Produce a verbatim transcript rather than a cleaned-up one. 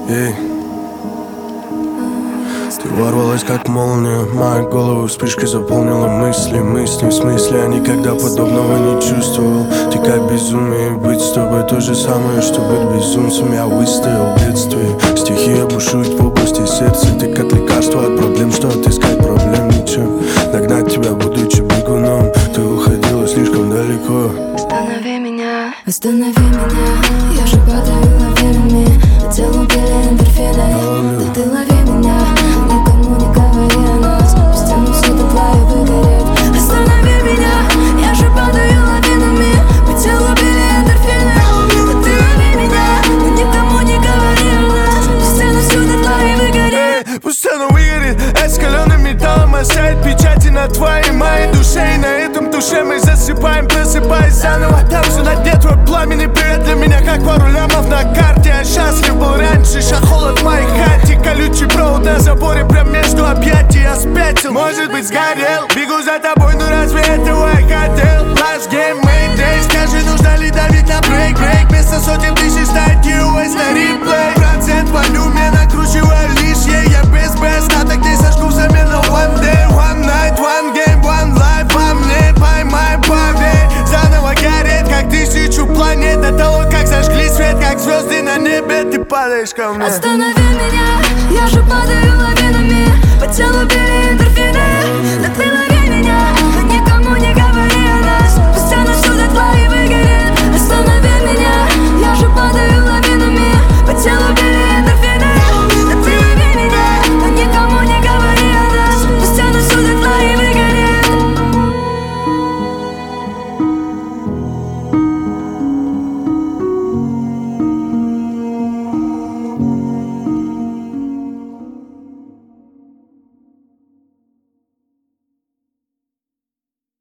Эй. Ты ворвалась как молния в мою голову, вспышкой заполнила мысли. Мысли в смысле, я никогда подобного не чувствовал. Ты как безумие, быть с тобой то же самое, что быть безумцем. Я выстоял в детстве, стихия бушует в области сердца. Ты как лекарство от проблем, что отыскать проблем ничем. Догнать тебя, будучи бегуном, ты уходила слишком далеко. Останови меня, останови меня, я же падаю лавинами. По телу били эндорфины, но ты лови меня. Никому не говори о нас, по стенам все дотла и выгорит. Останови меня, я же падаю лавинами. По телу били эндорфины, но ты лови меня. Но никому не говори о нас, по стенам все дотла и выгорит. Пусть оно выгорит, раскаленным металлом оставит печати на твоей моей душе. И на этом душе мы засыпаем, просыпаясь заново. Там все на дне, твой пламенный привет для меня, как пару лямов на карте. Я счастлив был раньше, ща холод в моей хате. Колючий провод на заборе, прям между объятий. Я спятил, может быть сгорел. Бегу за тобой, ну разве этого я хотел? Last game, Mayday, скажи, нужно ли давить на брейк, брейк. Вместо сотен тысяч ставить ю эс на реплей. Процент волюме накручиваю лишнее. Я без без, на так не сожгу взамен на one day, one night, one game, one life. По мне, поймай, поверь, заново горит, как тысячу планет. До того, как зажгли свет, как звезды на небе, ты падаешь ко мне. Останови меня, я же падаю лавинами. По телу били эндорфины, но ты